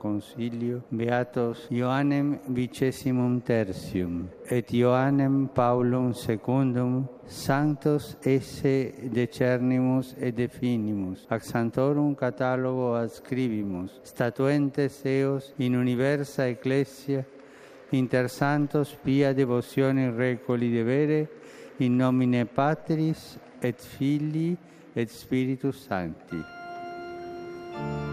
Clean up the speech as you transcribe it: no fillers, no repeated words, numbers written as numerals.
Consilio, Beatos Ioannem Vicesimum Tertium et Ioannem Paulum Secundum, Sanctos esse decernimus et definimus, ac Sanctorum catalogo adscribimus, statuentes eos in universa Ecclesia, inter santos pia devocione recoli devere, in nomine Patris et Filii et Spiritus Sancti.